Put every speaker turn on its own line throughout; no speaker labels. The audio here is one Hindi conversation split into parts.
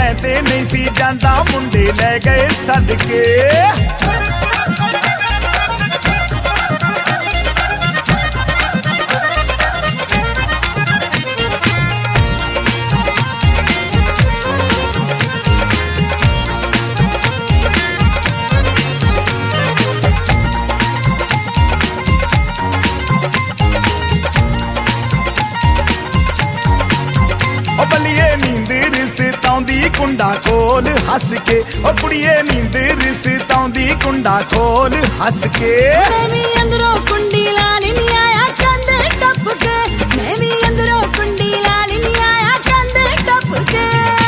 मैं ते नहीं सी जांदा मुंडे लै गए सदके। बलिए नींद रिसताउंदी कुंडा खोल हस के, ओ कुड़िए नींद रिसताउंदी कुंडा खोल हस के।
मैं भी अंदरों कुंडी लाल नहीं आया कंध टप के, मैं भी अंदरों कुंडी लाल नहीं आया कंध टप के।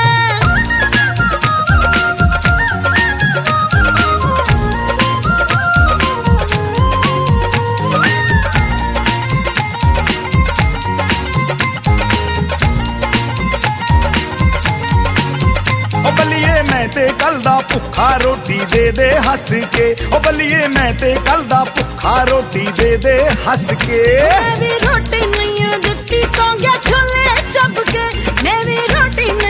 बलिए मैं ते कल दा भुखा रोटी दे दे हस के, ओ बलिए मैं ते कल दा भुखा रोटी दे दे हस के।
मैं भी रोटी नहीं दित्ती सौ गया छोले चप के, मैं भी रोटी नहीं